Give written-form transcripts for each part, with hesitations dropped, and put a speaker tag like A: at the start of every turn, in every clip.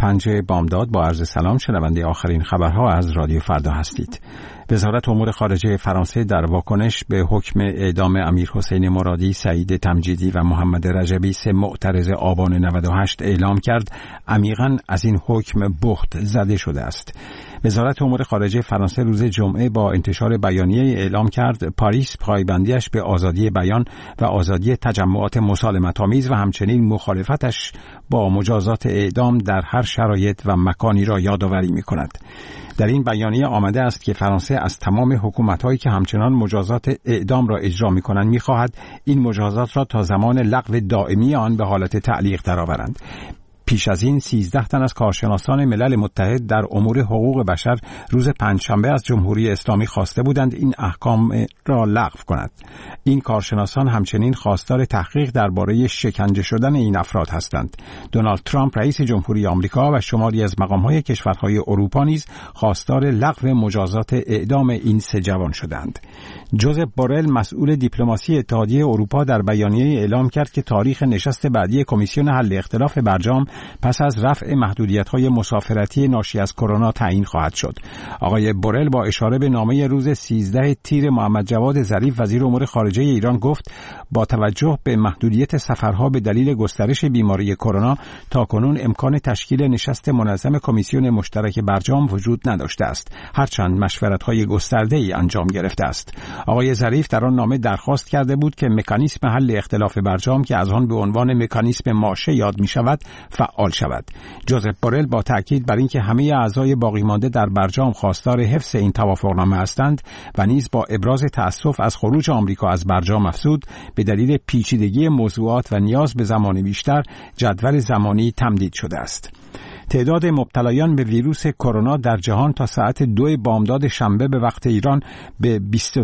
A: 5 بامداد با عرض سلام. شنونده آخرین خبرها از رادیو فردا هستید. وزارت امور خارجه فرانسه در واکنش به حکم اعدام امیر حسین مرادی، سعید تمجیدی و محمد رجبی، 3 معترض آبان 98 اعلام کرد عمیقاً از این حکم بهت زده شده است. وزارت امور خارجه فرانسه روز جمعه با انتشار بیانیه اعلام کرد پاریس پایبندیش به آزادی بیان و آزادی تجمعات مسالمت‌آمیز و همچنین مخالفتش با مجازات اعدام در هر شرایط و مکانی را یادآوری می‌کند. در این بیانیه آمده است که فرانسه از تمام حکومت‌هایی که همچنان مجازات اعدام را اجرا می‌کنند می‌خواهد این مجازات را تا زمان لغو دائمی آن به حالت تعلیق درآورند. پیش از این 13 تن از کارشناسان ملل متحد در امور حقوق بشر روز پنجشنبه از جمهوری اسلامی خواسته بودند این احکام را لغو کند. این کارشناسان همچنین خواستار تحقیق درباره شکنجه شدن این افراد هستند. دونالد ترامپ رئیس جمهوری آمریکا و شماری از مقام‌های کشورهای اروپا نیز خواستار لغو مجازات اعدام این 3 جوان شدند. جوزف بورل مسئول دیپلماسی اتحادیه اروپا در بیانیه اعلام کرد که تاریخ نشست بعدی کمیسیون حل اختلاف برجام پس از رفع محدودیت‌های مسافرتی ناشی از کرونا تعیین خواهد شد. آقای بورل با اشاره به نامه روز 13 تیر محمد جواد ظریف وزیر امور خارجه ایران گفت با توجه به محدودیت سفرها به دلیل گسترش بیماری کرونا تاکنون امکان تشکیل نشست منظم کمیسیون مشترک برجام وجود نداشته است، هرچند مشورت‌های گسترده‌ای انجام گرفته است. آقای ظریف در آن نامه درخواست کرده بود که مکانیسم حل اختلاف برجام که از آن به عنوان مکانیسم ماشه یاد می‌شود فعال شود. جوزف بورل با تاکید بر اینکه همه اعضای باقی مانده در برجام خواستار حفظ این توافقنامه هستند و نیز با ابراز تأسف از خروج آمریکا از برجام افزود به دلیل پیچیدگی موضوعات و نیاز به زمان بیشتر جدول زمانی تمدید شده است. تعداد مبتلایان به ویروس کرونا در جهان تا ساعت 2 بامداد شنبه به وقت ایران به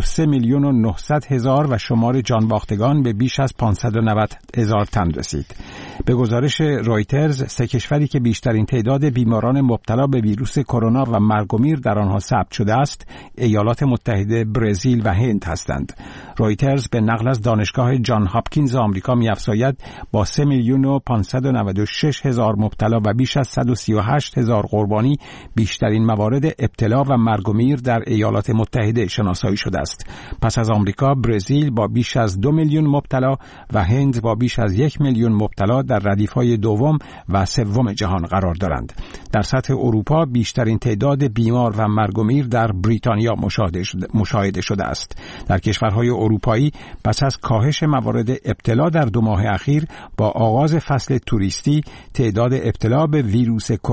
A: 23,900,000 و شمار جانباختگان به بیش از 590,000 تن رسید. به گزارش رایترز 3 کشوری که بیشترین تعداد بیماران مبتلا به ویروس کرونا و مرگ و میر در آنها ثبت شده است، ایالات متحده، برزیل و هند هستند. رایترز به نقل از دانشگاه جان هاپکینز آمریکا می‌افزاید با 3,596,000 مبتلا و بیش از 138,000 قربانی بیشترین موارد ابتلا و مرگ و میر در ایالات متحده شناسایی شده است. پس از آمریکا، برزیل با بیش از 2 میلیون مبتلا و هند با بیش از 1 میلیون مبتلا در ردیف‌های دوم و سوم جهان قرار دارند. در سطح اروپا بیشترین تعداد بیمار و مرگ و میر در بریتانیا مشاهده شده است. در کشورهای اروپایی پس از کاهش موارد ابتلا در 2 ماه اخیر با آغاز فصل توریستی تعداد ابتلا به ویروس کرونا